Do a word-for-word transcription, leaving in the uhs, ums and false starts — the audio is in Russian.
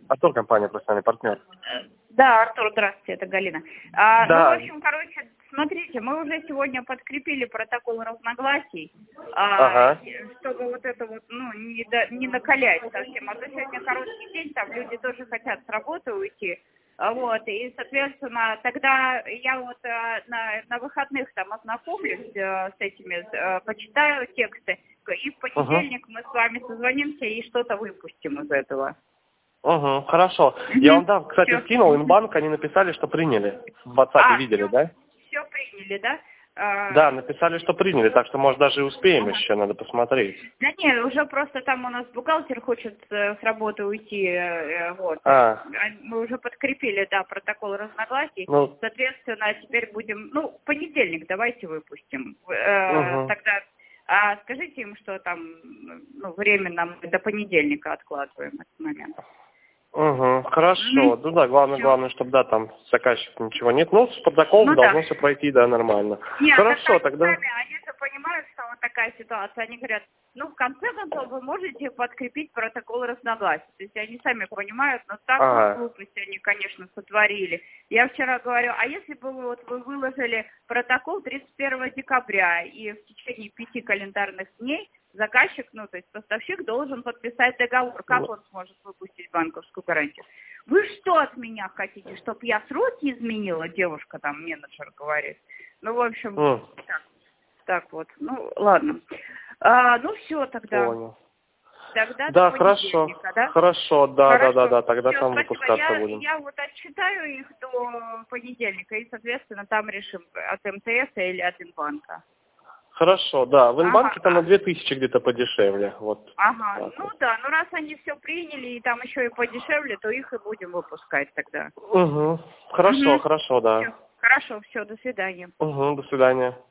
Артур, компания «Профессиональный партнер». Да, Артур, здравствуйте, это Галина. А, Да. ну, в общем, короче, смотрите, мы уже сегодня подкрепили протокол разногласий, а, Ага. чтобы вот это вот, ну, не, до, не накалять совсем. А то сегодня короткий день, там люди тоже хотят с работы уйти. А, Вот, и, соответственно, тогда я вот а, на, на выходных там ознакомлюсь а, с этими, а, почитаю тексты, и в Угу. понедельник мы с вами созвонимся и что-то выпустим из этого. Угу, хорошо. Я Угу. вам, да, кстати, Все. скинул инбанк, они написали, что приняли. В WhatsApp А, видели, все, да? все приняли, да? А, Да, написали, что приняли, так что, может, даже и успеем ага. еще, надо посмотреть. Да нет, уже просто там у нас бухгалтер хочет э, с работы уйти, э, э, вот. А, А Мы уже подкрепили, да, протокол разногласий. ну, Соответственно, теперь будем, ну, в понедельник давайте выпустим. Э, угу. тогда а скажите им, что там, ну, временно мы до понедельника откладываем этот момент. Угу, хорошо. Угу. Ну да, главное, Все. главное, чтобы, да, там с заказчиком ничего нет. Ну, с протоколом Ну да. должно все пройти, да, нормально. Нет, так Хорошо, они тогда. сами, они же понимают, что вот такая ситуация. Они говорят, ну, в конце концов, вы можете подкрепить протокол разногласий. То есть они сами понимают, но такую Ага. глупость они, конечно, сотворили. Я вчера говорю, а если бы вы, вот, вы выложили протокол тридцать первого декабря, и в течение пяти календарных дней заказчик, ну, то есть поставщик должен подписать договор, как Ну, он сможет выпустить банковскую гарантию? Вы что от меня хотите, чтобы я сроки изменила, девушка там, менеджер говорит. Ну, в общем, м, так, так вот. Ну, ладно. А, ну, все тогда. понял. Тогда до Да, хорошо. понедельника, да? Хорошо, да, да, да, Хорошо. да, тогда Все, там спасибо. выпускаться Я, будем. я вот отчитаю их до понедельника, и, соответственно, там решим от МТС или от Инбанка. Хорошо, да. В Ага. инбанке там на две тысячи где-то подешевле. Вот. Ага. Так Ну вот. да, ну раз они все приняли, и там еще и подешевле, то их и будем выпускать тогда. Угу. Хорошо, Угу. хорошо, да. Все. Хорошо, все, до свидания. Угу, до свидания.